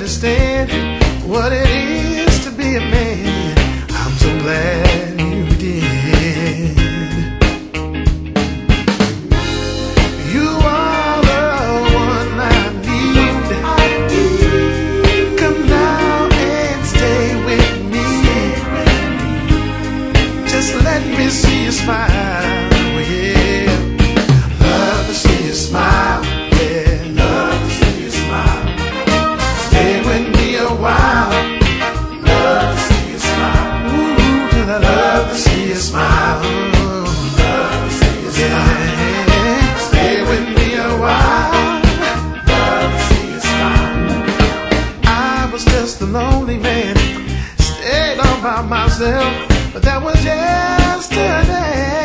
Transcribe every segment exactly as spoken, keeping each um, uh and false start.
understand what it is to be a man. I'm so glad you did. You are the one I need. Come now and stay with me. Just let me see you smile, yeah. Love to see you smile, yeah. Love to see you smile. Stay with me a while. Love to see you smile. Ooh, 'cause I love to see you smile. Love to see you smile. Yeah. Stay with me a while. Love to see you smile. I was just a lonely man, stayed all by myself, but that was yesterday.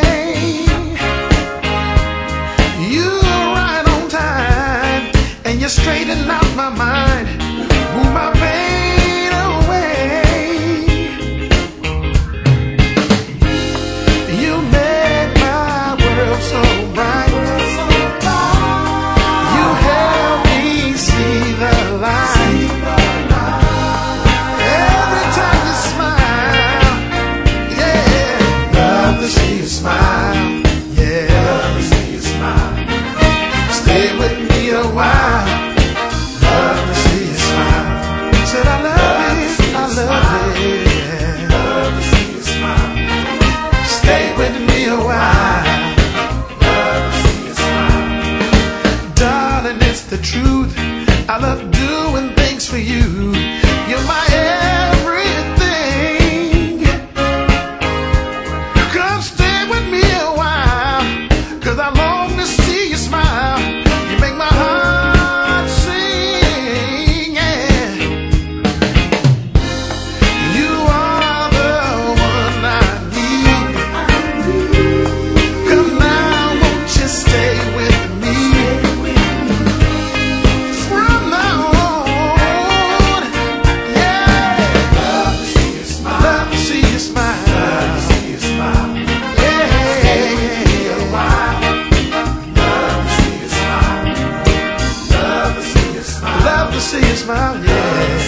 You were right on time, and you straightened out my mind, move my pain away. You made my world so bright. You helped me see the light. Every time you smile, yeah. Love to see you smile, yeah. Love to see you smile. Stay with me a while. Love to see you smile. Said I love you, I love you, yeah. Love to see you smile. Stay with me a while. Love to see you smile. Darling, it's the truth. I love doing things for you. You're my everything. Come stay with me a while, 'cause I long to see you smile. You make my heart sing, yeah. You are the one I need. Come now, won't you stay with me? From now on, yeah. Love to see you smile. Love to see you smile. Love to see you smile. Yeah. Stay with me a while. Love to see you smile. Love to see you smile. Love to see you smile, yeah.